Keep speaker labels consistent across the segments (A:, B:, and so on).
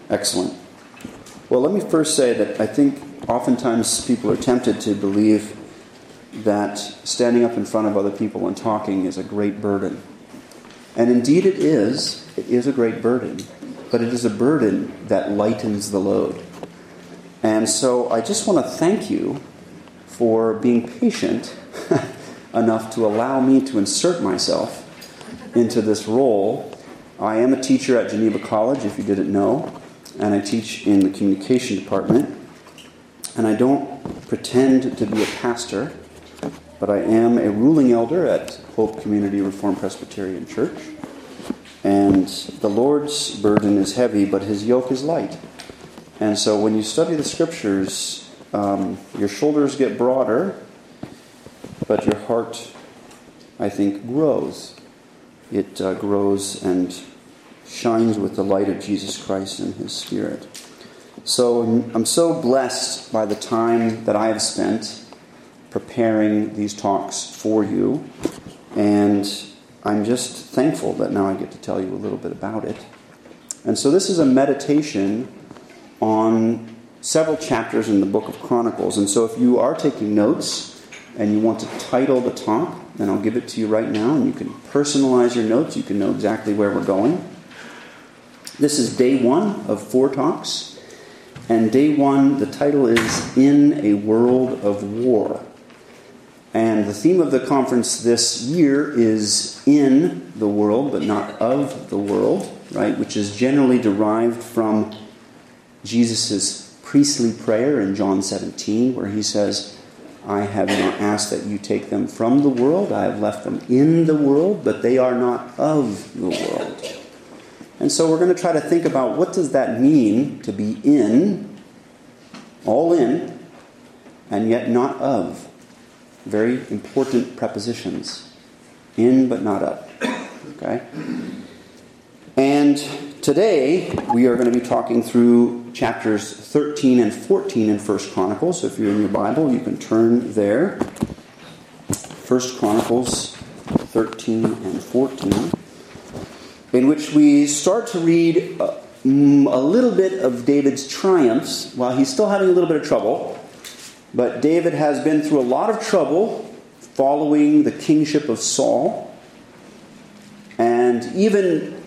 A: Excellent. Well, let me first say that I think oftentimes people are tempted to believe that standing up in front of other people and talking is a great burden. And indeed it is. It is a great burden. But it is a burden that lightens the load. And so I just want to thank you for being patient enough to allow me to insert myself into this role. I am a teacher at Geneva College, if you didn't know, and I teach in the communication department. And I don't pretend to be a pastor, but I am a ruling elder at Hope Community Reformed Presbyterian Church. And the Lord's burden is heavy, but His yoke is light. And so when you study the Scriptures, your shoulders get broader, but your heart, I think, grows. It grows and shines with the light of Jesus Christ and His Spirit. So I'm so blessed by the time that I have spent preparing these talks for you. And I'm just thankful that now I get to tell you a little bit about it. And so this is a meditation on several chapters in the book of Chronicles. And so if you are taking notes and you want to title the talk, then I'll give it to you right now. And you can personalize your notes. You can know exactly where we're going. This is day 1 of 4 talks. And day 1, the title is In a World of War. And the theme of the conference this year is in the world, but not of the world, right? Which is generally derived from Jesus' priestly prayer in John 17, where He says, I have not asked that you take them from the world. I have left them in the world, but they are not of the world. And so we're going to try to think about what does that mean to be in, all in, and yet not of. Very important prepositions. In but not of. Okay? And today we are going to be talking through chapters 13 and 14 in 1 Chronicles. So if you're in your Bible, you can turn there. 1 Chronicles 13 and 14. In which we start to read a little bit of David's triumphs while he's still having a little bit of trouble. But David has been through a lot of trouble following the kingship of Saul. And even,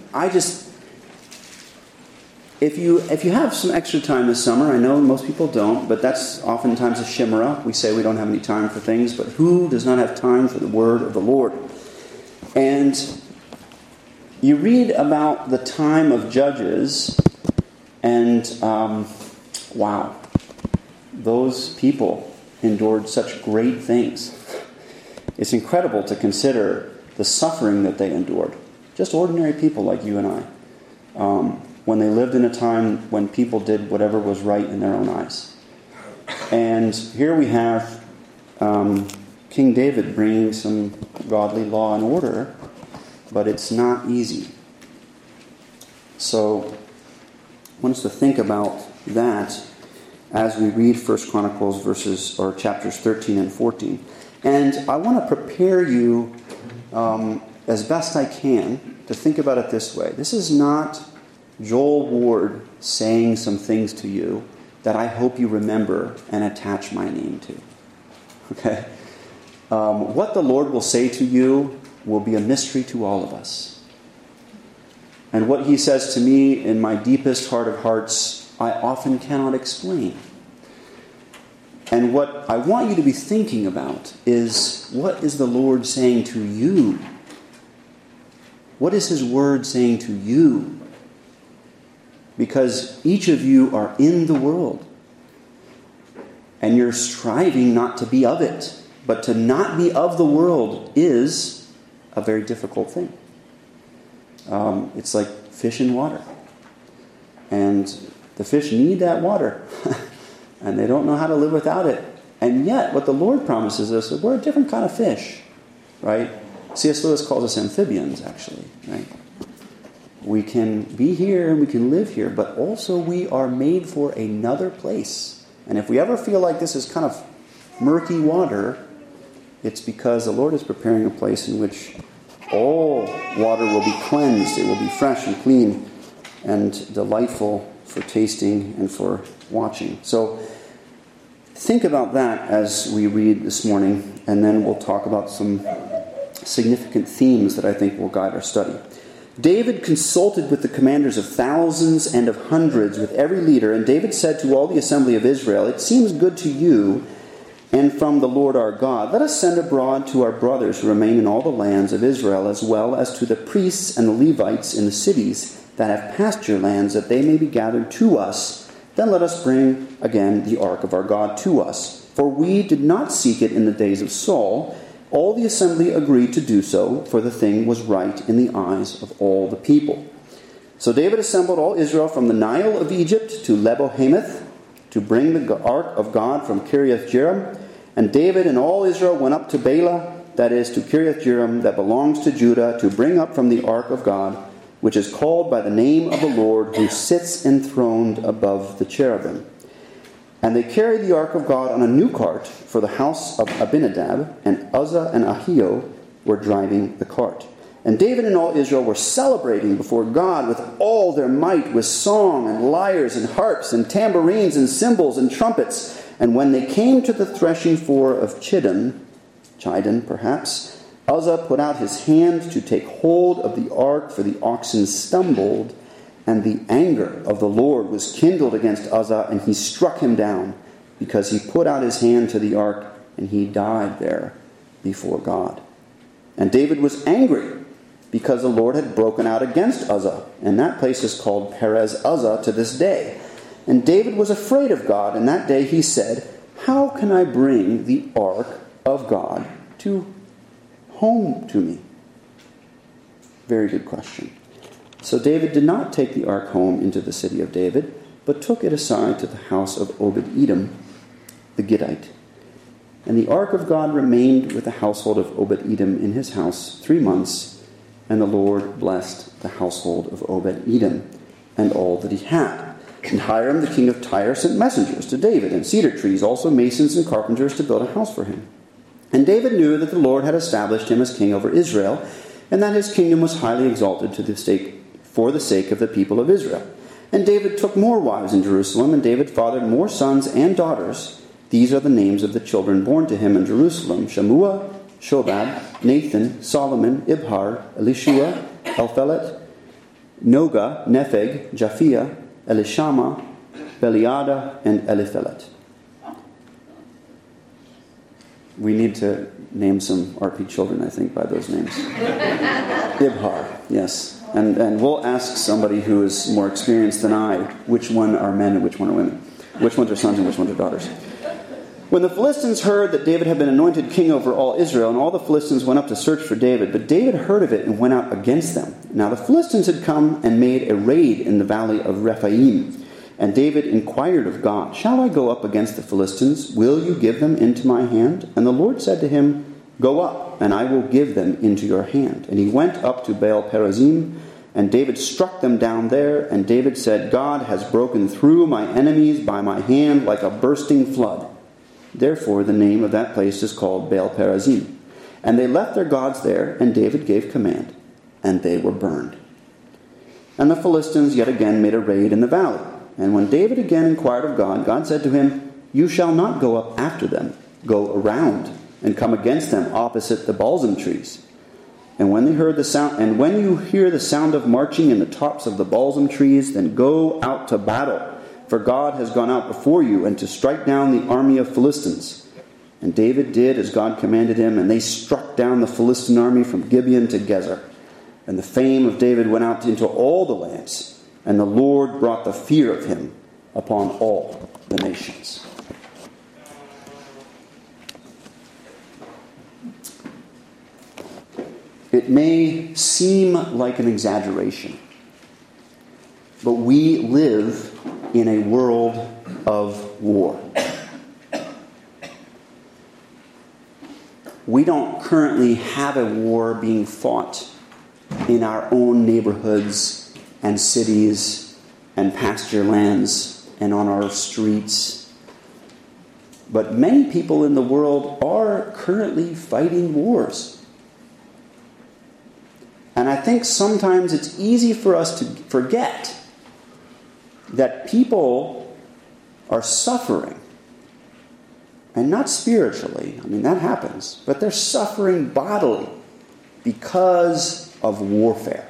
A: if you have some extra time this summer, I know most people don't, but that's oftentimes a chimera. We say we don't have any time for things, but who does not have time for the word of the Lord? And you read about the time of Judges, and wow, those people endured such great things. It's incredible to consider the suffering that they endured. Just ordinary people like you and I. When they lived in a time when people did whatever was right in their own eyes. And here we have King David bringing some godly law and order, but it's not easy. So I want us to think about that as we read 1 Chronicles chapters 13 and 14. And I want to prepare you as best I can to think about it this way. This is not Joel Ward saying some things to you that I hope you remember and attach my name to. Okay? What the Lord will say to you will be a mystery to all of us. And what He says to me in my deepest heart of hearts, I often cannot explain. And what I want you to be thinking about is, what is the Lord saying to you? What is His word saying to you? Because each of you are in the world. And you're striving not to be of it. But to not be of the world is a very difficult thing. It's like fish in water. And the fish need that water. And they don't know how to live without it. And yet, what the Lord promises us is we're a different kind of fish. Right? C.S. Lewis calls us amphibians, actually. Right? We can be here and we can live here, but also we are made for another place. And if we ever feel like this is kind of murky water, it's because the Lord is preparing a place in which all water will be cleansed. It will be fresh and clean and delightful for tasting, and for watching. So think about that as we read this morning, and then we'll talk about some significant themes that I think will guide our study. David consulted with the commanders of thousands and of hundreds, with every leader, and David said to all the assembly of Israel, "It seems good to you and from the Lord our God, let us send abroad to our brothers who remain in all the lands of Israel, as well as to the priests and the Levites in the cities that have pasture lands, that they may be gathered to us. Then let us bring again the ark of our God to us. For we did not seek it in the days of Saul." All the assembly agreed to do so, for the thing was right in the eyes of all the people. So David assembled all Israel from the Nile of Egypt to Lebo-Hamath to bring the ark of God from Kiriath-Jearim. And David and all Israel went up to Bela, that is, to Kiriath-Jearim, that belongs to Judah, to bring up from the ark of God, which is called by the name of the Lord, who sits enthroned above the cherubim. And they carried the ark of God on a new cart for the house of Abinadab, and Uzzah and Ahio were driving the cart. And David and all Israel were celebrating before God with all their might, with song and lyres and harps and tambourines and cymbals and trumpets. And when they came to the threshing floor of Chidon perhaps, Uzzah put out his hand to take hold of the ark, for the oxen stumbled, and the anger of the Lord was kindled against Uzzah, and he struck him down, because he put out his hand to the ark, and he died there before God. And David was angry, because the Lord had broken out against Uzzah, and that place is called Perez Uzzah to this day. And David was afraid of God, and that day he said, "How can I bring the ark of God home to me?" Very good question. So David did not take the ark home into the city of David, but took it aside to the house of Obed-Edom, the Gittite. And the ark of God remained with the household of Obed-Edom in his house 3 months, and the Lord blessed the household of Obed-Edom and all that he had. And Hiram, the king of Tyre, sent messengers to David, and cedar trees, also masons and carpenters, to build a house for him. And David knew that the Lord had established him as king over Israel, and that his kingdom was highly exalted for the sake of the people of Israel. And David took more wives in Jerusalem, and David fathered more sons and daughters. These are the names of the children born to him in Jerusalem: Shammua, Shobab, Nathan, Solomon, Ibhar, Elishua, Elphelet, Noga, Nepheg, Japhia, Elishama, Beliada, and Eliphelet. We need to name some RP children, I think, by those names. Ibhar, yes. And we'll ask somebody who is more experienced than I, which one are men and which one are women. Which ones are sons and which ones are daughters. When the Philistines heard that David had been anointed king over all Israel, and all the Philistines went up to search for David, but David heard of it and went out against them. Now the Philistines had come and made a raid in the valley of Rephaim. And David inquired of God, "Shall I go up against the Philistines? Will you give them into my hand?" And the Lord said to him, "Go up, and I will give them into your hand." And he went up to Baal-perazim, and David struck them down there. And David said, "God has broken through my enemies by my hand like a bursting flood." Therefore the name of that place is called Baal-perazim. And they left their gods there, and David gave command, and they were burned. And the Philistines yet again made a raid in the valley. And when David again inquired of God, God said to him, "You shall not go up after them. Go around and come against them opposite the balsam trees. And when you hear the sound of marching in the tops of the balsam trees, then go out to battle, for God has gone out before you, and to strike down the army of Philistines." And David did as God commanded him, and they struck down the Philistine army from Gibeon to Gezer. And the fame of David went out into all the lands, and the Lord brought the fear of him upon all the nations. It may seem like an exaggeration, but we live in a world of war. We don't currently have a war being fought in our own neighborhoods and cities and pasture lands and on our streets. But many people in the world are currently fighting wars. And I think sometimes it's easy for us to forget that people are suffering, and not spiritually, I mean that happens, but they're suffering bodily because of warfare.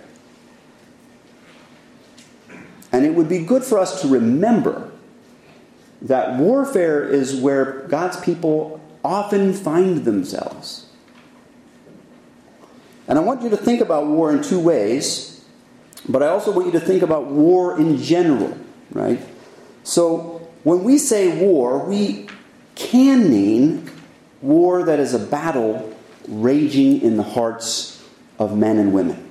A: And it would be good for us to remember that warfare is where God's people often find themselves. And I want you to think about war in two ways, but I also want you to think about war in general, right? So when we say war, we can mean war that is a battle raging in the hearts of men and women.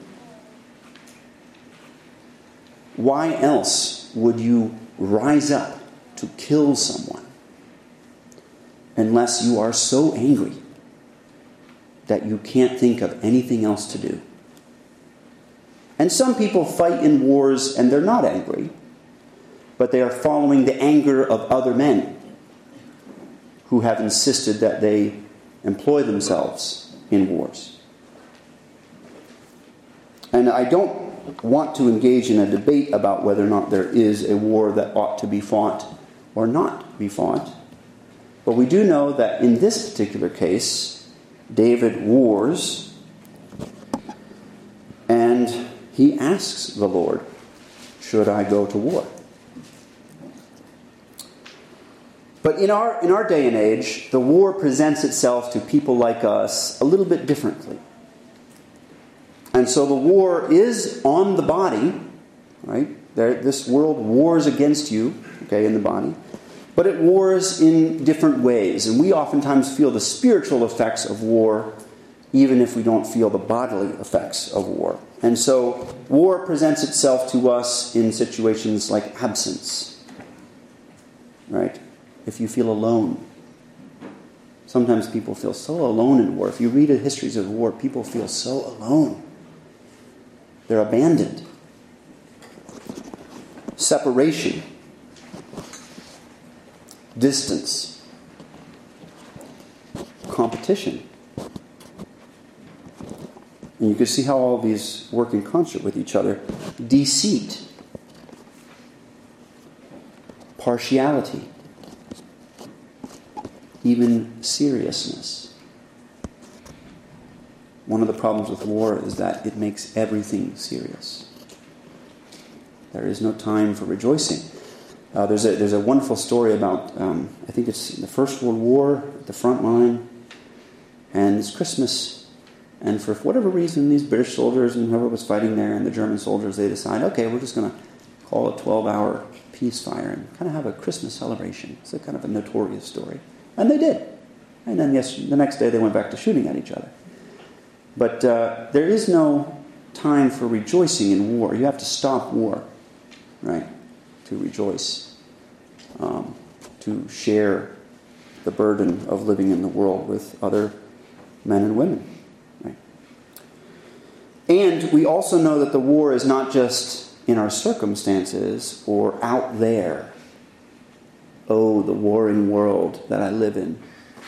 A: Why else would you rise up to kill someone unless you are so angry that you can't think of anything else to do? And some people fight in wars and they're not angry, but they are following the anger of other men who have insisted that they employ themselves in wars. And I don't want to engage in a debate about whether or not there is a war that ought to be fought or not be fought. But we do know that in this particular case, David wars, and he asks the Lord, should I go to war? But in our day and age, the war presents itself to people like us a little bit differently. And so the war is on the body, right? This world wars against you, okay, in the body. But it wars in different ways. And we oftentimes feel the spiritual effects of war, even if we don't feel the bodily effects of war. And so war presents itself to us in situations like absence, right? If you feel alone. Sometimes people feel so alone in war. If you read the histories of war, people feel so alone. They're abandoned. Separation. Distance. Competition. And you can see how all these work in concert with each other. Deceit. Partiality. Even seriousness. One of the problems with war is that it makes everything serious. There is no time for rejoicing. There's a wonderful story about, I think it's the First World War, at the front line, and it's Christmas. And for whatever reason, these British soldiers and whoever was fighting there and the German soldiers, they decide, okay, we're just going to call a 12-hour peace fire and kind of have a Christmas celebration. It's a kind of a notorious story. And they did. And then the next day they went back to shooting at each other. But there is no time for rejoicing in war. You have to stop war, right, to rejoice, to share the burden of living in the world with other men and women. Right? And we also know that the war is not just in our circumstances or out there. Oh, the warring world that I live in.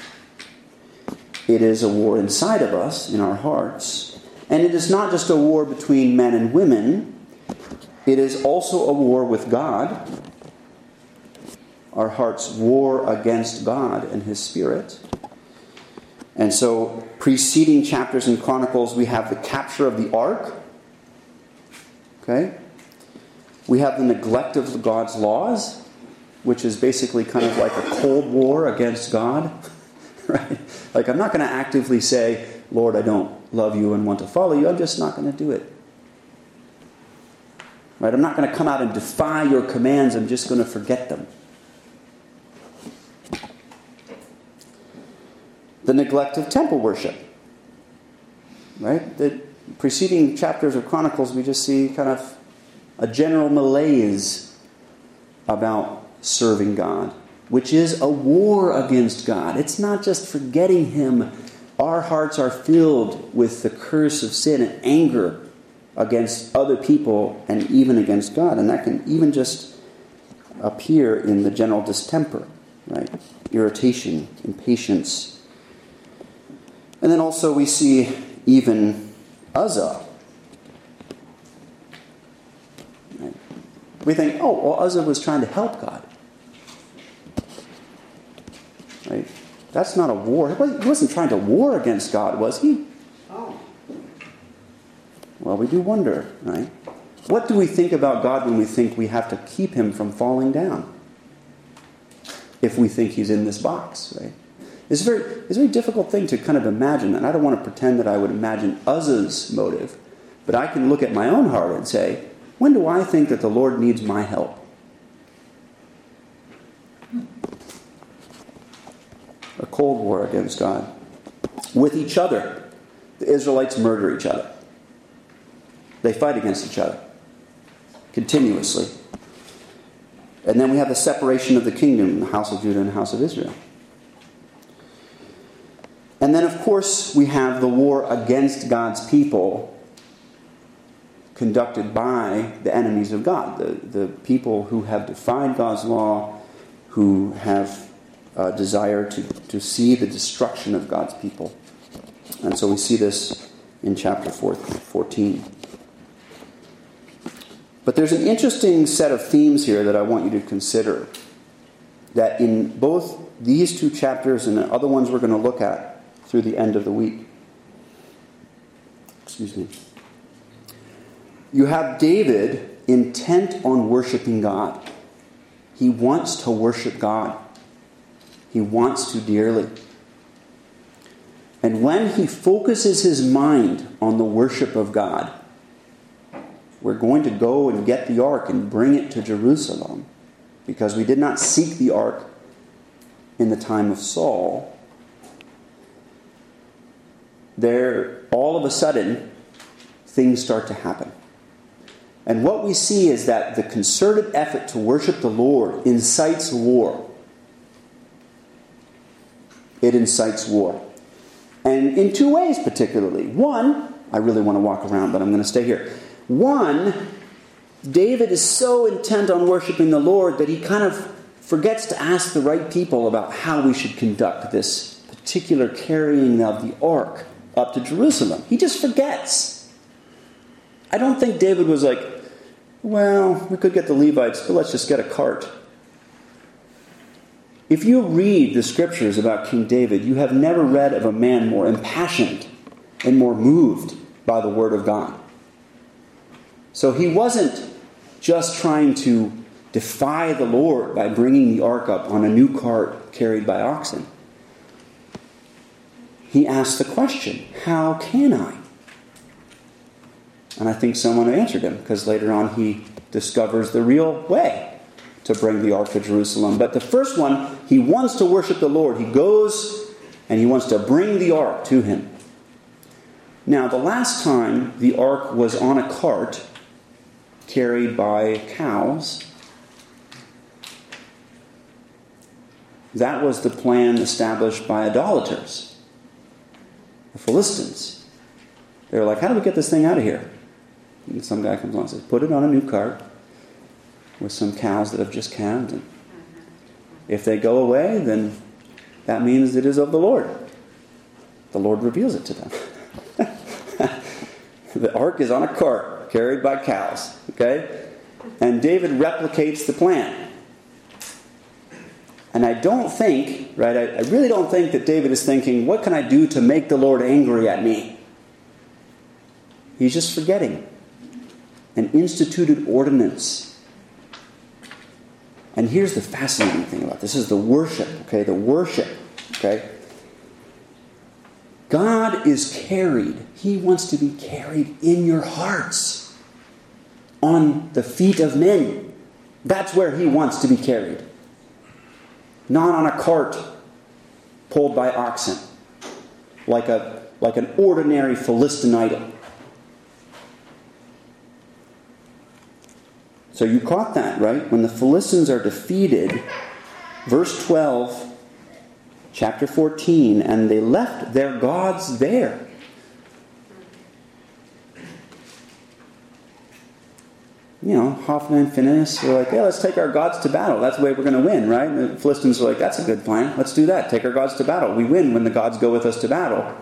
A: It is a war inside of us, in our hearts. And it is not just a war between men and women. It is also a war with God. Our hearts war against God and His Spirit. And so, preceding chapters in Chronicles, we have the capture of the ark. Okay? We have the neglect of God's laws, which is basically kind of like a cold war against God. Right? Like, I'm not going to actively say, Lord, I don't love you and want to follow you. I'm just not going to do it. Right? I'm not going to come out and defy your commands. I'm just going to forget them. The neglect of temple worship. Right? The preceding chapters of Chronicles, we just see kind of a general malaise about serving God, which is a war against God. It's not just forgetting Him. Our hearts are filled with the curse of sin and anger against other people and even against God. And that can even just appear in the general distemper, right? Irritation, impatience. And then also we see even Uzzah. Right? We think, oh, well, Uzzah was trying to help God. Right? That's not a war. He wasn't trying to war against God, was he?
B: Oh.
A: Well, we do wonder, right? What do we think about God when we think we have to keep him from falling down? If we think he's in this box, right? It's a very difficult thing to kind of imagine. And I don't want to pretend that I would imagine Uzzah's motive. But I can look at my own heart and say, when do I think that the Lord needs my help? A cold war against God. With each other. The Israelites murder each other. They fight against each other. Continuously. And then we have the separation of the kingdom, the house of Judah and the house of Israel. And then, of course, we have the war against God's people conducted by the enemies of God, the people who have defied God's law, who have a desire to see the destruction of God's people. And so we see this in chapter 14. But there's an interesting set of themes here that I want you to consider, that in both these two chapters and the other ones we're going to look at through the end of the week. Excuse me. You have David intent on worshiping God. He wants to worship God. He wants to dearly. And when he focuses his mind on the worship of God, we're going to go and get the ark and bring it to Jerusalem, because we did not seek the ark in the time of Saul. There, all of a sudden, things start to happen. And what we see is that the concerted effort to worship the Lord incites war. It incites war. And in two ways particularly. One, I really want to walk around, but I'm going to stay here. One, David is so intent on worshiping the Lord that he kind of forgets to ask the right people about how we should conduct this particular carrying of the ark up to Jerusalem. He just forgets. I don't think David was like, well, we could get the Levites, but let's just get a cart. If you read the scriptures about King David, you have never read of a man more impassioned and more moved by the word of God. So he wasn't just trying to defy the Lord by bringing the ark up on a new cart carried by oxen. He asked the question, how can I? And I think someone answered him, because later on he discovers the real way to bring the ark to Jerusalem. But the first one, he wants to worship the Lord. He goes and he wants to bring the ark to him. Now, the last time the ark was on a cart carried by cows, that was the plan established by idolaters. The Philistines. They were like, how do we get this thing out of here? And some guy comes along and says, put it on a new cart with some cows that have just calved. And if they go away, then that means it is of the Lord. The Lord reveals it to them. The ark is on a cart carried by cows. Okay? And David replicates the plan. And I don't think, right, I really don't think that David is thinking, what can I do to make the Lord angry at me? He's just forgetting an instituted ordinance. And here's the fascinating thing about this. This is the worship, okay? The worship, okay? God is carried. He wants to be carried in your hearts. On the feet of men. That's where he wants to be carried. Not on a cart pulled by oxen. Like an ordinary Philistine idol. So you caught that, right? When the Philistines are defeated, verse 12, chapter 14, and they left their gods there. You know, Hophni and Phinehas were like, yeah, let's take our gods to battle. That's the way we're going to win, right? And the Philistines were like, that's a good plan. Let's do that. Take our gods to battle. We win when the gods go with us to battle.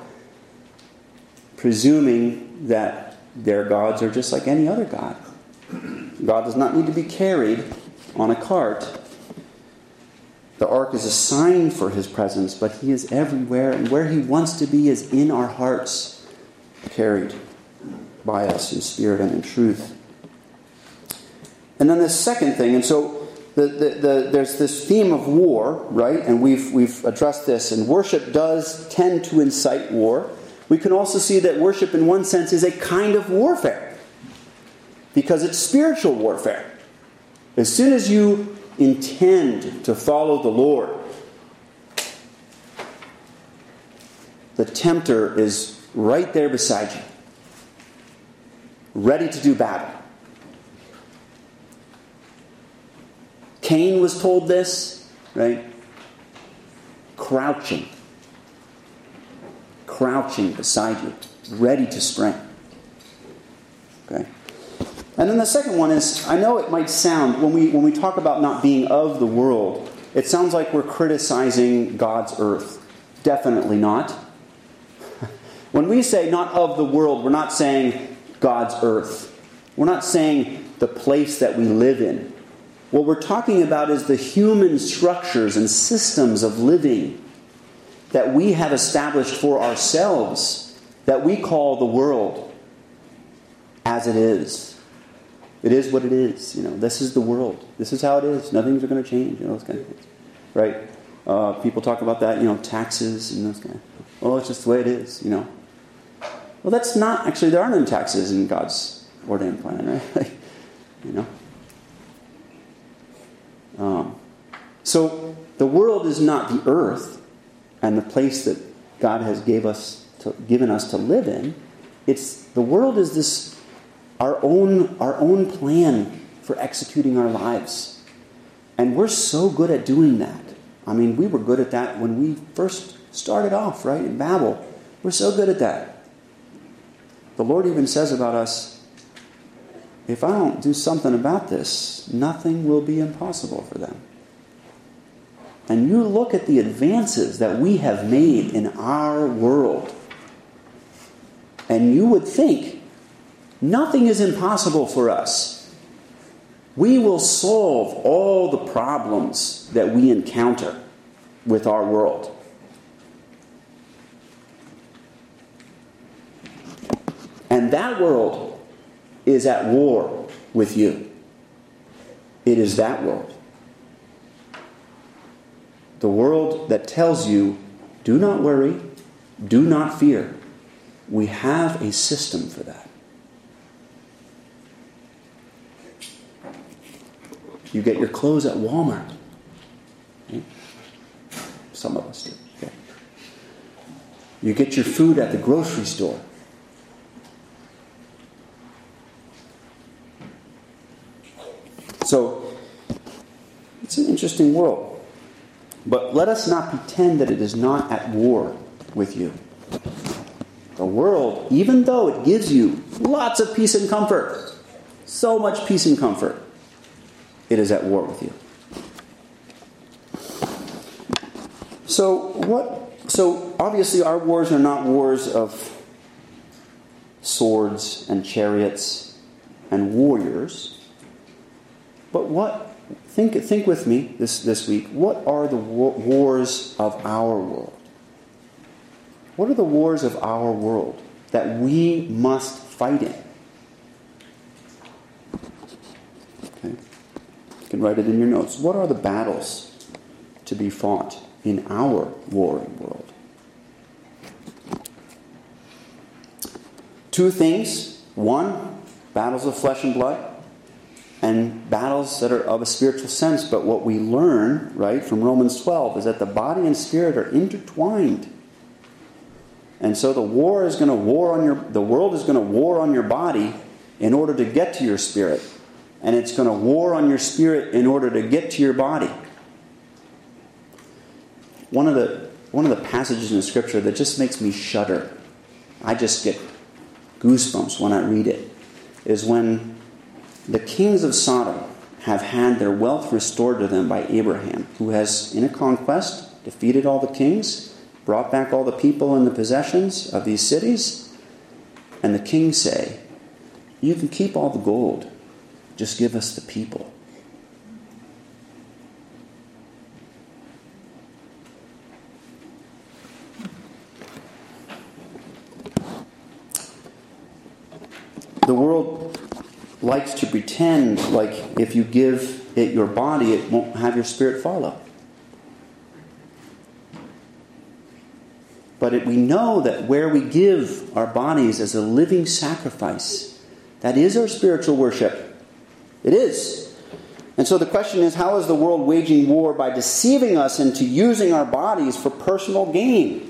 A: Presuming that their gods are just like any other god. God does not need to be carried on a cart. The ark is a sign for his presence, but he is everywhere, and where he wants to be is in our hearts, carried by us in spirit and in truth. And then the second thing, and so there's this theme of war, right? And we've addressed this, and worship does tend to incite war. We can also see that worship in one sense is a kind of warfare, because it's spiritual warfare. As soon as you intend to follow the Lord, the tempter is right there beside you, ready to do battle. Cain was told this, right? Crouching beside you, ready to spring. Okay? And then the second one is, I know it might sound, when we talk about not being of the world, it sounds like we're criticizing God's earth. Definitely not. When we say not of the world, we're not saying God's earth. We're not saying the place that we live in. What we're talking about is the human structures and systems of living that we have established for ourselves, that we call the world as it is. It is what it is. This is the world. This is how it is. Nothing's going to change. Those kind of things, right? People talk about that. Taxes and those kind of. Oh, it's just the way it is. Well, that's not actually. There aren't any taxes in God's ordained plan, right? So the world is not the earth and the place that God has given us to live in. The world is this our own plan for executing our lives, and we're so good at doing that. I mean, we were good at that when we first started off, right, in Babel. We're so good at that. The Lord even says about us, if I don't do something about this, nothing will be impossible for them. And you look at the advances that we have made in our world, and you would think nothing is impossible for us. We will solve all the problems that we encounter with our world. And that world is at war with you. It is that world. The world that tells you, do not worry, do not fear. We have a system for that. You get your clothes at Walmart. Okay? Some of us do. Okay? You get your food at the grocery store. So, it's an interesting world. But let us not pretend that it is not at war with you. The world, even though it gives you lots of peace and comfort, so much peace and comfort, it is at war with you. So obviously our wars are not wars of swords and chariots and warriors. But think with me this week. What are the wars of our world? What are the wars of our world that we must fight in? Okay. You can write it in your notes. What are the battles to be fought in our warring world? Two things. One, battles of flesh and blood, and battles that are of a spiritual sense. But what we learn, right, from Romans 12 is that the body and spirit are intertwined. And so the world is going to war on your body in order to get to your spirit. And it's going to war on your spirit in order to get to your body. One of the passages in the Scripture that just makes me shudder, I just get goosebumps when I read it, is when the kings of Sodom have had their wealth restored to them by Abraham, who has, in a conquest, defeated all the kings, brought back all the people and the possessions of these cities. And the kings say, you can keep all the gold. Just give us the people. The world likes to pretend like if you give it your body, it won't have your spirit follow. But we know that where we give our bodies as a living sacrifice, that is our spiritual worship. It is. And so the question is, how is the world waging war by deceiving us into using our bodies for personal gain?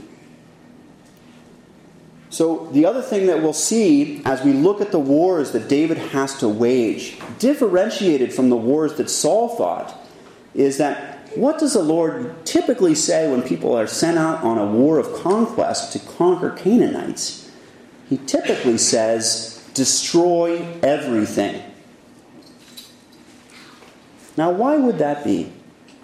A: So the other thing that we'll see as we look at the wars that David has to wage, differentiated from the wars that Saul fought, is that what does the Lord typically say when people are sent out on a war of conquest to conquer Canaanites? He typically says, destroy everything. Now, why would that be?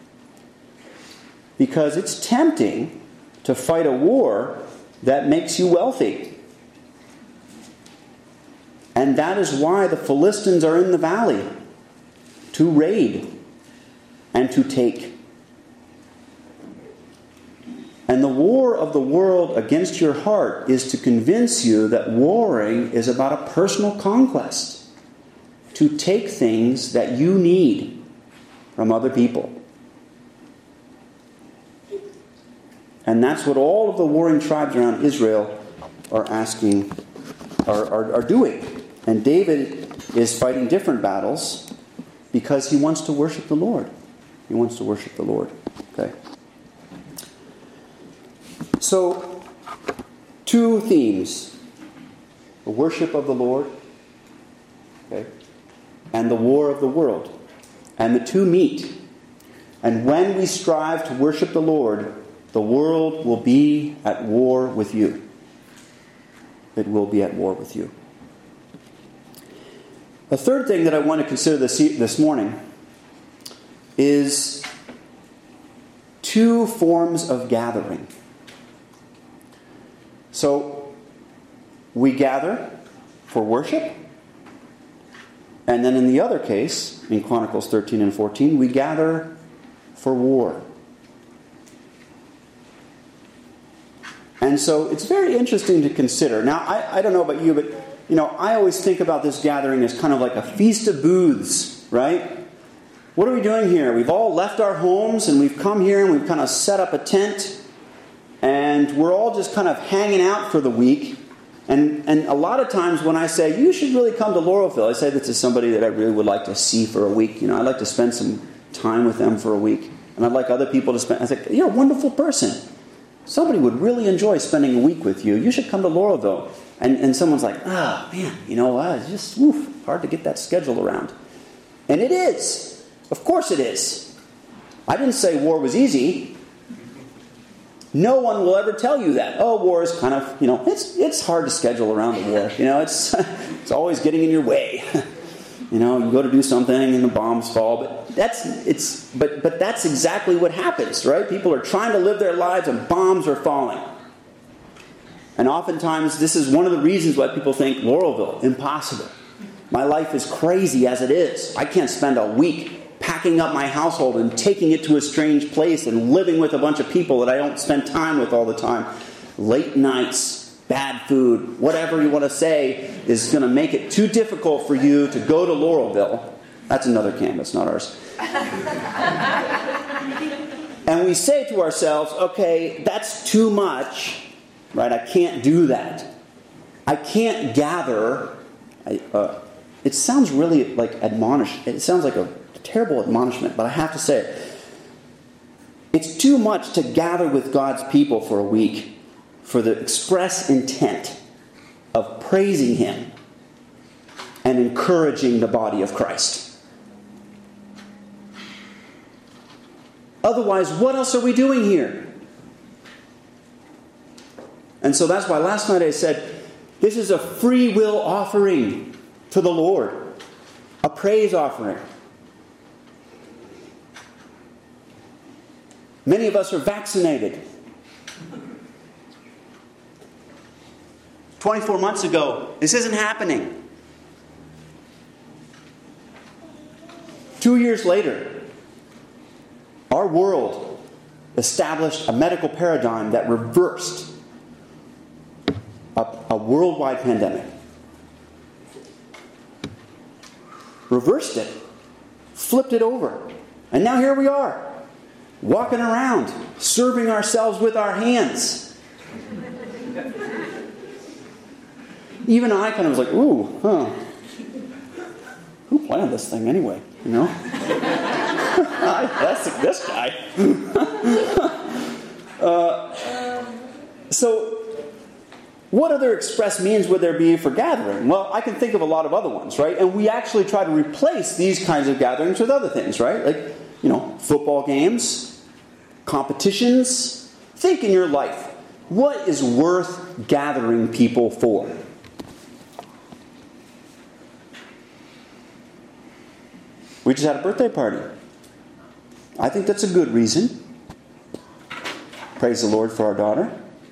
A: Because it's tempting to fight a war that makes you wealthy. And that is why the Philistines are in the valley, to raid and to take. And the war of the world against your heart is to convince you that warring is about a personal conquest, to take things that you need from other people. And that's what all of the warring tribes around Israel are doing. And David is fighting different battles because he wants to worship the Lord. He wants to worship the Lord. Okay. So, two themes. The worship of the Lord, okay, and the war of the world. And the two meet. And when we strive to worship the Lord, the world will be at war with you. It will be at war with you. The third thing that I want to consider this morning is two forms of gathering. So, we gather for worship, and then in the other case, in Chronicles 13 and 14, we gather for war. And so it's very interesting to consider. Now, I don't know about you, but I always think about this gathering as kind of like a feast of booths, right? What are we doing here? We've all left our homes and we've come here and we've kind of set up a tent, and we're all just kind of hanging out for the week. And a lot of times when I say, you should really come to Laurelville, I say this to somebody that I really would like to see for a week. I'd like to spend some time with them for a week. And I'd like other people to spend. I say, you're a wonderful person. Somebody would really enjoy spending a week with you. You should come to Laurelville. And someone's like, oh, man, it's just hard to get that schedule around. And it is. Of course it is. I didn't say war was easy. No one will ever tell you that. Oh, war is kind of, it's hard to schedule around the war. It's always getting in your way. You go to do something and the bombs fall. But that's exactly what happens, right? People are trying to live their lives and bombs are falling. And oftentimes this is one of the reasons why people think, Laurelville, impossible. My life is crazy as it is. I can't spend a week packing up my household and taking it to a strange place and living with a bunch of people that I don't spend time with all the time. Late nights, bad food, whatever you want to say is going to make it too difficult for you to go to Laurelville. That's another canvas, not ours. And we say to ourselves, okay, that's too much, right? I can't do that. I can't gather. It sounds really like it sounds like a terrible admonishment, but I have to say it. It's too much to gather with God's people for a week for the express intent of praising Him and encouraging the body of Christ. Otherwise, what else are we doing here? And so that's why last night I said, this is a free will offering to the Lord. A praise offering. Many of us are vaccinated. 24 months ago, this isn't happening. 2 years later, our world established a medical paradigm that reversed a worldwide pandemic. Reversed it. Flipped it over. And now here we are, walking around, serving ourselves with our hands. Even I kind of was like, ooh, huh. Who planned this thing anyway? You know? That's this guy. So, what other express means would there be for gathering? Well, I can think of a lot of other ones, right? And we actually try to replace these kinds of gatherings with other things, right? Like, football games, competitions. Think in your life, what is worth gathering people for? We just had a birthday party. I think that's a good reason. Praise the Lord for our daughter.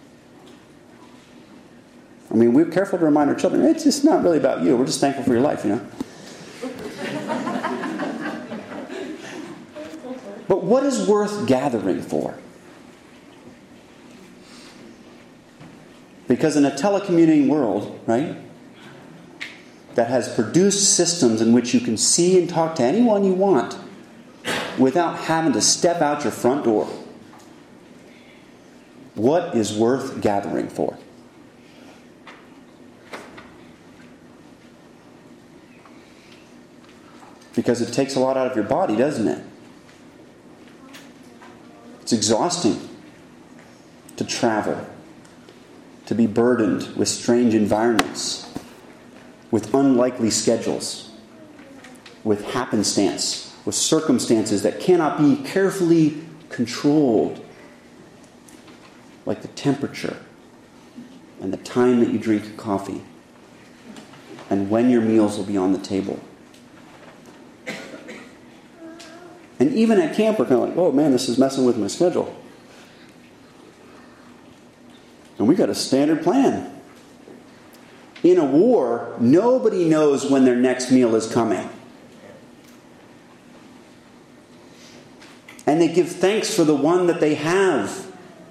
A: I mean, we're careful to remind our children, it's just not really about you. We're just thankful for your life, But what is worth gathering for? Because in a telecommuting world, right, that has produced systems in which you can see and talk to anyone you want without having to step out your front door, what is worth gathering for? Because it takes a lot out of your body, doesn't it? It's exhausting to travel, to be burdened with strange environments, with unlikely schedules, with happenstance, with circumstances that cannot be carefully controlled, like the temperature and the time that you drink coffee and when your meals will be on the table. And even at camp, we're kind of like, oh man, this is messing with my schedule. And we got a standard plan. In a war, nobody knows when their next meal is coming. And they give thanks for the one that they have.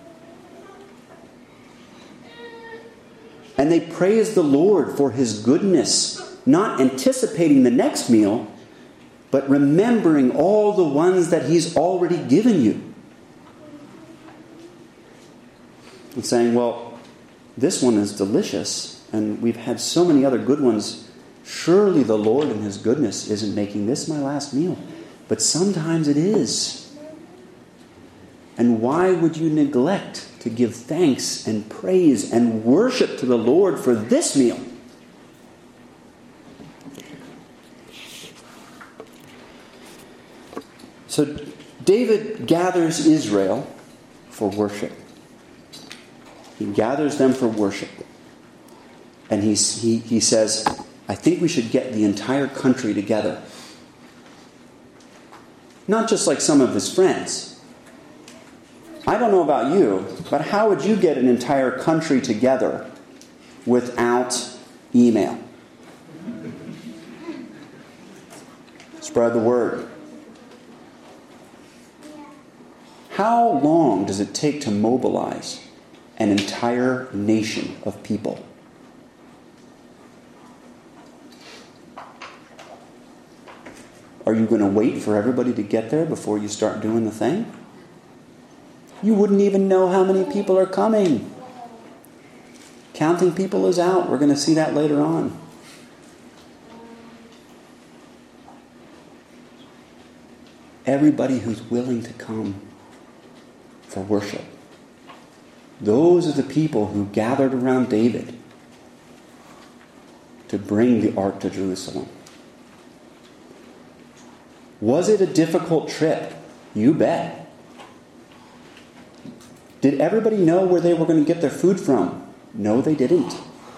A: And they praise the Lord for His goodness, not anticipating the next meal, but remembering all the ones that He's already given you. And saying, well, this one is delicious, and we've had so many other good ones. Surely the Lord in His goodness isn't making this my last meal. But sometimes it is. And why would you neglect to give thanks and praise and worship to the Lord for this meal? So David gathers Israel for worship. He gathers them for worship. And he says, I think we should get the entire country together. Not just like some of his friends. I don't know about you, but how would you get an entire country together without email? Spread the word. How long does it take to mobilize an entire nation of people? Are you going to wait for everybody to get there before you start doing the thing? You wouldn't even know how many people are coming. Counting people is out. We're going to see that later on. Everybody who's willing to come for worship. Those are the people who gathered around David to bring the ark to Jerusalem. Was it a difficult trip? You bet. Did everybody know where they were going to get their food from? No, they didn't.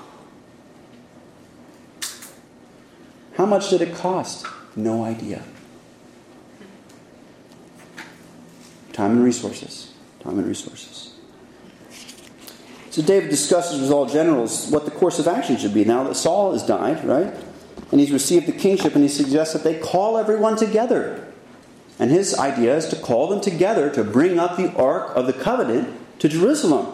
A: How much did it cost? No idea. Time and resources. Time and resources. So David discusses with all generals what the course of action should be. Now that Saul has died, right? and he's received the kingship, and he suggests that they call everyone together. And his idea is to call them together to bring up the Ark of the Covenant to Jerusalem.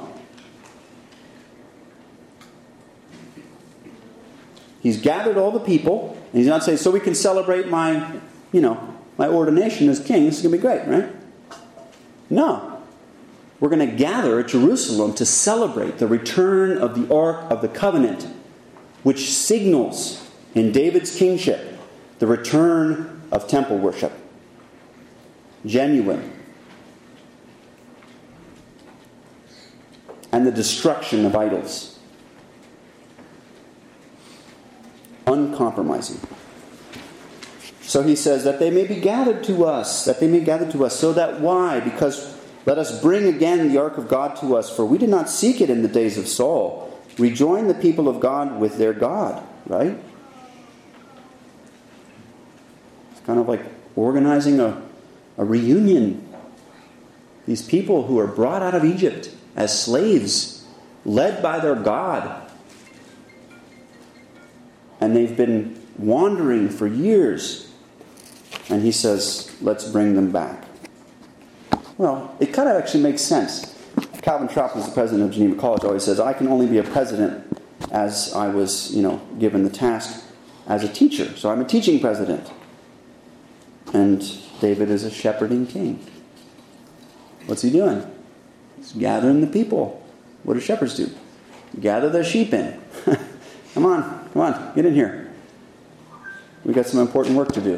A: He's gathered all the people, and he's not saying, so we can celebrate my ordination as king. This is going to be great, right? No. We're going to gather at Jerusalem to celebrate the return of the Ark of the Covenant, which signals in David's kingship the return of temple worship. Genuine. And the destruction of idols. Uncompromising. So he says that they may be gathered to us. So that why? Because let us bring again the ark of God to us, for we did not seek it in the days of Saul. Rejoin the people of God with their God. Right? It's kind of like organizing a reunion. These people who are brought out of Egypt as slaves, led by their God. And they've been wandering for years. And he says, let's bring them back. Well, it kind of actually makes sense. Calvin Trapp, who's the president of Geneva College, always says, I can only be a president as I was, given the task as a teacher. So I'm a teaching president. And David is a shepherding king. What's he doing? He's gathering the people. What do shepherds do? Gather their sheep in. Come on, get in here. We've got some important work to do.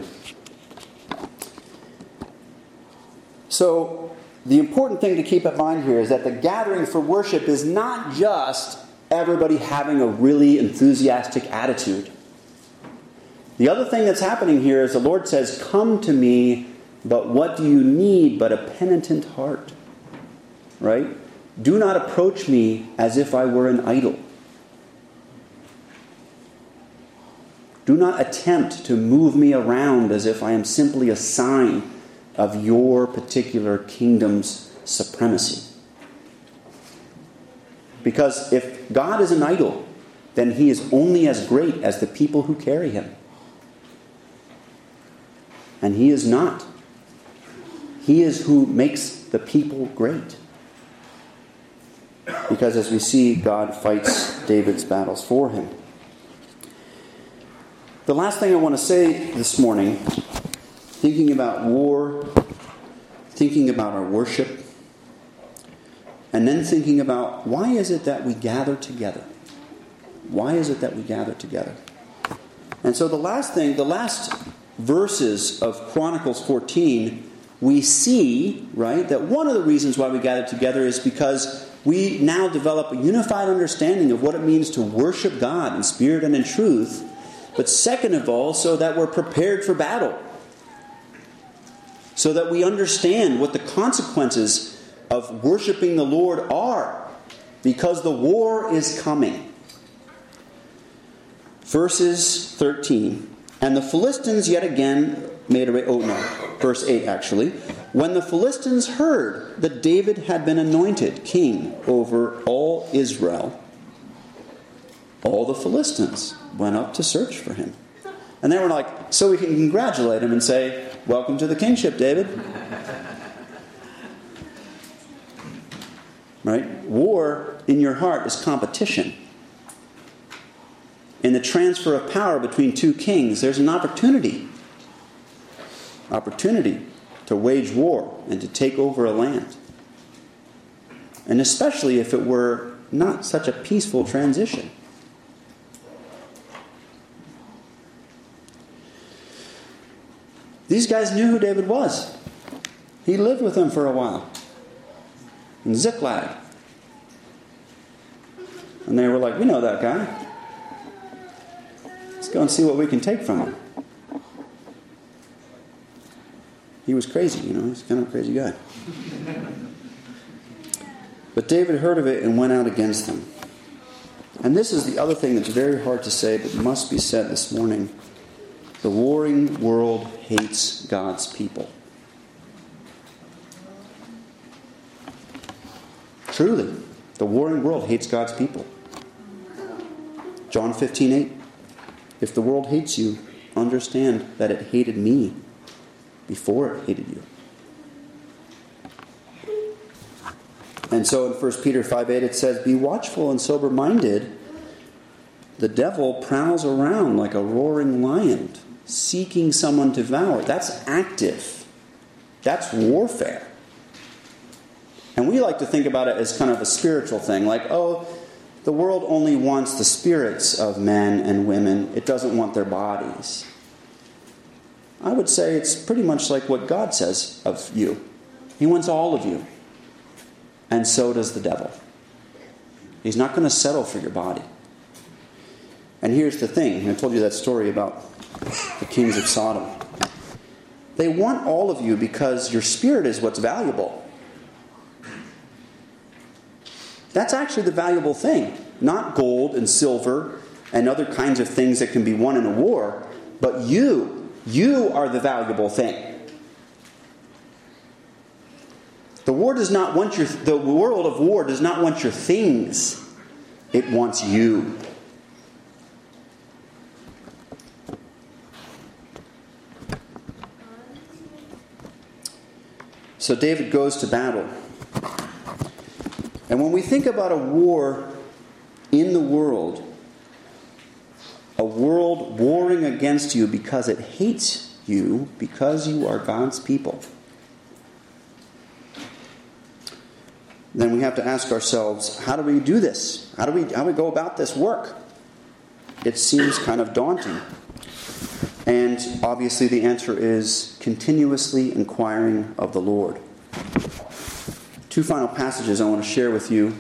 A: So, the important thing to keep in mind here is that the gathering for worship is not just everybody having a really enthusiastic attitude. The other thing that's happening here is the Lord says, come to me, but what do you need but a penitent heart? Right? Do not approach me as if I were an idol. Do not attempt to move me around as if I am simply a sign of your particular kingdom's supremacy. Because if God is an idol, then he is only as great as the people who carry him. And he is not. He is who makes the people great. Because as we see, God fights David's battles for him. The last thing I want to say this morning, thinking about war, thinking about our worship, and then thinking about why is it that we gather together? Why is it that we gather together? And so the last verses of Chronicles 14, we see, right, that one of the reasons why we gather together is because we now develop a unified understanding of what it means to worship God in spirit and in truth. But second of all, so that we're prepared for battle. So that we understand what the consequences of worshiping the Lord are. Because the war is coming. Verses 13. And the Philistines yet again made verse 8 actually. When the Philistines heard that David had been anointed king over all Israel, all the Philistines went up to search for him. And they were like, so we can congratulate him and say, welcome to the kingship, David. Right? War in your heart is competition. In the transfer of power between two kings, there's an opportunity. Opportunity to wage war and to take over a land. And especially if it were not such a peaceful transition. These guys knew who David was. He lived with them for a while. In Ziklag. And they were like, we know that guy. Let's go and see what we can take from him. He was crazy, he's kind of a crazy guy. But David heard of it and went out against them. And this is the other thing that's very hard to say, but must be said this morning. The warring world hates God's people. Truly, the warring world hates God's people. John 15:8. If the world hates you, understand that it hated me before it hated you. And so in 1 Peter 5:8 it says, be watchful and sober-minded. The devil prowls around like a roaring lion, seeking someone to devour. That's active. That's warfare. And we like to think about it as kind of a spiritual thing. Like, oh, the world only wants the spirits of men and women. It doesn't want their bodies. I would say it's pretty much like what God says of you. He wants all of you. And so does the devil. He's not going to settle for your body. And here's the thing. I told you that story about the kings of Sodom. They want all of you because your spirit is what's valuable. That's actually the valuable thing. Not gold and silver and other kinds of things that can be won in a war. But you are the valuable thing. The world of war does not want your things. It wants you. So David goes to battle. And when we think about a war in the world, a world warring against you because it hates you, because you are God's people, then we have to ask ourselves, how do we do this? How do we go about this work? It seems kind of daunting. And obviously the answer is continuously inquiring of the Lord. Two final passages I want to share with you.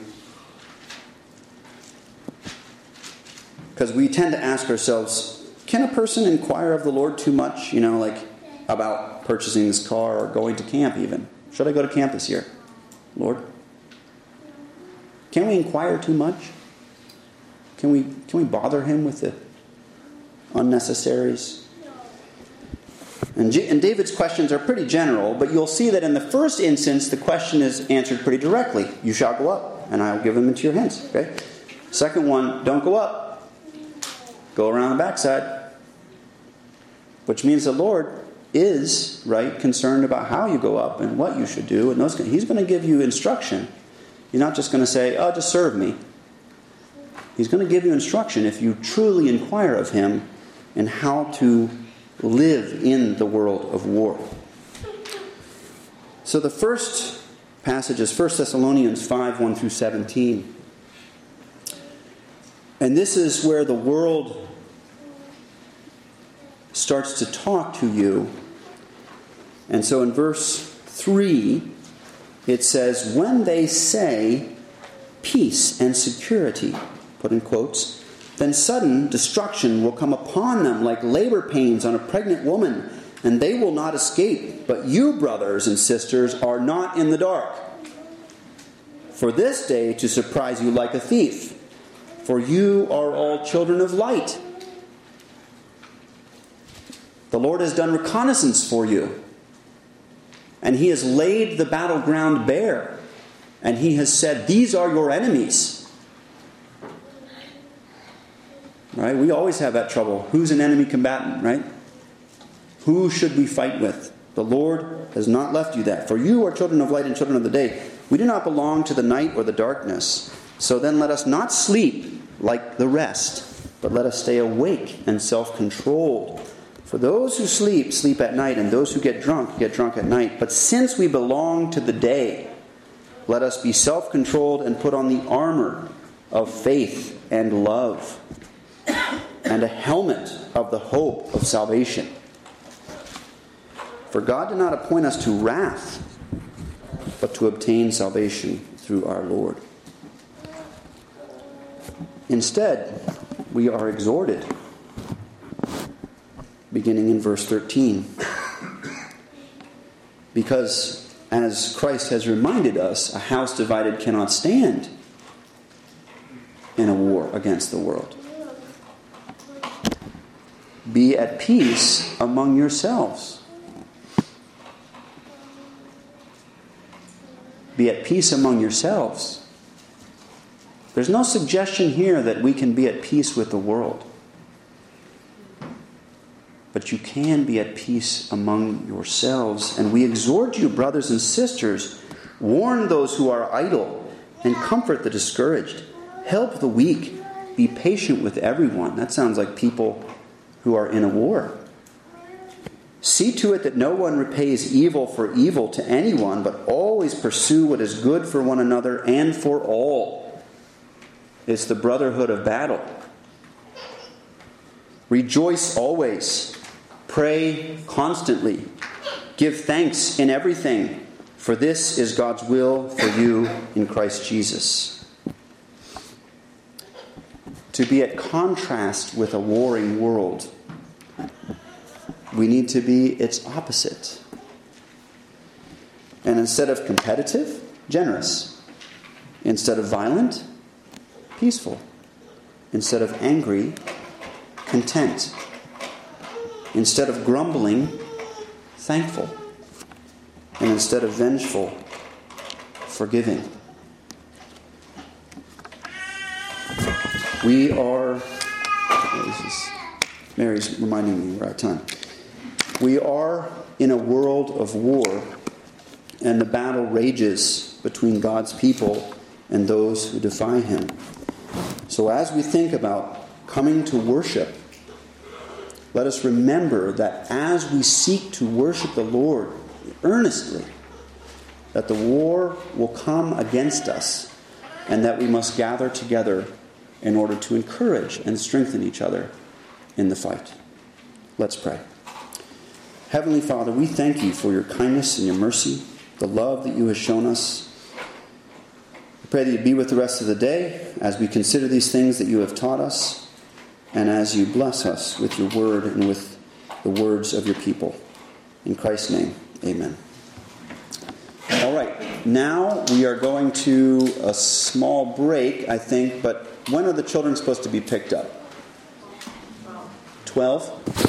A: Because we tend to ask ourselves, can a person inquire of the Lord too much? Like about purchasing this car or going to camp even. Should I go to camp this year? Lord? Can we inquire too much? Can we bother him with the unnecessaries? And David's questions are pretty general, but you'll see that in the first instance, the question is answered pretty directly. You shall go up, and I will give them into your hands. Okay? Second one, don't go up. Go around the backside. Which means the Lord is, concerned about how you go up and what you should do. And He's going to give you instruction. He's not just going to say, oh, just serve me. He's going to give you instruction if you truly inquire of Him in how to live in the world of war. So the first passage is 1 Thessalonians 5, 1 through 17. And this is where the world starts to talk to you. And so in verse 3, it says, when they say peace and security, put in quotes, then sudden destruction will come upon them like labor pains on a pregnant woman, and they will not escape. But you, brothers and sisters, are not in the dark, for this day to surprise you like a thief. For you are all children of light. The Lord has done reconnaissance for you, and He has laid the battleground bare, and He has said, these are your enemies. Right? We always have that trouble. Who's an enemy combatant, right? Who should we fight with? The Lord has not left you that. For you are children of light and children of the day. We do not belong to the night or the darkness. So then let us not sleep like the rest, but let us stay awake and self-controlled. For those who sleep, sleep at night, and those who get drunk at night. But since we belong to the day, let us be self-controlled and put on the armor of faith and love, and a helmet of the hope of salvation. For God did not appoint us to wrath, but to obtain salvation through our Lord. Instead, we are exhorted, beginning in verse 13. Because, as Christ has reminded us, a house divided cannot stand in a war against the world. Be at peace among yourselves. Be at peace among yourselves. There's no suggestion here that we can be at peace with the world. but you can be at peace among yourselves. And we exhort you, brothers and sisters, warn those who are idle, and comfort the discouraged. Help the weak. Be patient with everyone. That sounds like people who are in a war. See to it that no one repays evil for evil to anyone, but always pursue what is good for one another and for all. It's the brotherhood of battle. Rejoice always. Pray constantly. Give thanks in everything, for this is God's will for you in Christ Jesus. To be at contrast with a warring world, we need to be its opposite. And instead of competitive, generous. Instead of violent, peaceful. Instead of angry, content. Instead of grumbling, thankful. And instead of vengeful, forgiving. We are... Mary's reminding me we're out of time. We are in a world of war, and the battle rages between God's people and those who defy Him. So as we think about coming to worship, let us remember that as we seek to worship the Lord earnestly, that the war will come against us, and that we must gather together in order to encourage and strengthen each other in the fight. Let's pray. Heavenly Father, we thank you for your kindness and your mercy, the love that you have shown us. I pray that you be with the rest of the day as we consider these things that you have taught us, and as you bless us with your word and with the words of your people. In Christ's name, amen. All right, now we are going to a small break, I think, but when are the children supposed to be picked up? 12?